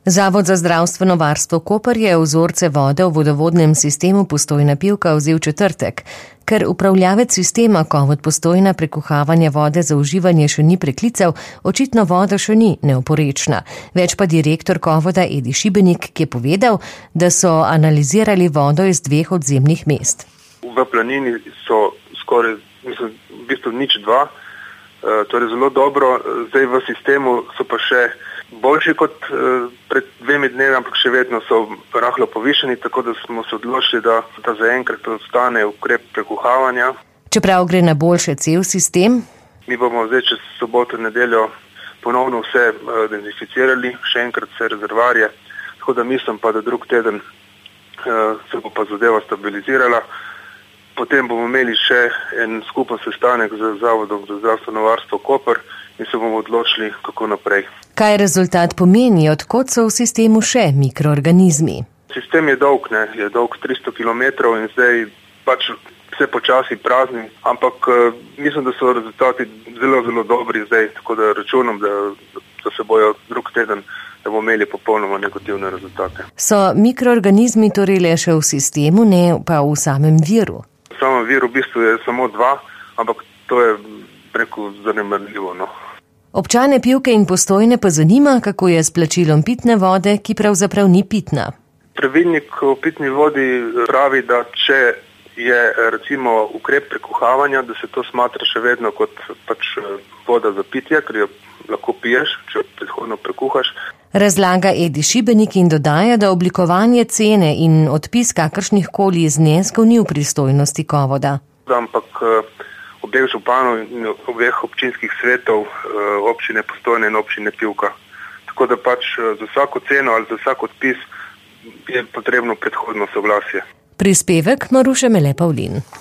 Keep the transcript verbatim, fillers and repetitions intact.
Zavod za zdravstveno varstvo Koper je vzorce vode v vodovodnem sistemu Postojna Pivka vzel četrtek. Ker upravljavec sistema Kovod Postojna prekuhavanja vode za uživanje še ni preklical, očitno voda še ni neoporečna. Več pa direktor Kovoda Edi Šibenik, ki je povedal, da so analizirali vodo iz dveh odzemnih mest. V planini so skoraj, mislim, v bistvu nič dva, torej zelo dobro. Zdaj v sistemu so pa še boljši kot pred dvemi dnevi, ampak še vedno so rahlo povišeni, tako da smo se odločili, da, da zaenkrat ostane ukrep prekuhavanja. Čeprav gre na boljše cel sistem? Mi bomo zdaj čez soboto, nedeljo ponovno vse dezinficirali, še enkrat vse rezervarje, tako da mislim pa, da drug teden se bo pa zadeva stabilizirala. Potem bomo imeli še en skupen sestanek z Zavodom za zdravstveno varstvo Koper in se bomo odločili, kako naprej. Kaj rezultat pomeni, odkot so v sistemu še mikroorganizmi? Sistem je dolg, ne, je dolg tristo kilometrov in zdaj pač vse počasi prazni, ampak mislim, da so rezultati zelo, zelo dobri zdaj, tako da računam, da, da se bojo drug teden, da bomo imeli popolnoma negativne rezultate. So mikroorganizmi torej le še v sistemu, ne pa v samem viru? V samem viru v bistvu je samo dva, ampak to je preko zanemarljivo, no. Občane Pivke in Postojne pa zanima, kako je s plačilom pitne vode, ki pravzaprav ni pitna. Pravilnik o pitni vodi pravi, da če je recimo ukrep prekuhavanja, da se to smatra še vedno kot pač voda za pitje, ker jo lahko piješ, če predhodno prekuhaš. Razlaga Edi Šibenik in dodaja, da oblikovanje cene in odpis kakršnih koli zneskov ni v pristojnosti Kovoda. Ampak obeh županov in obeh občinskih svetov občine Postojna in občine Pivka. Tako da pač za vsako ceno ali za vsak odpis je potrebno predhodno soglasje. Prispevek Maruše Mele Pavlin.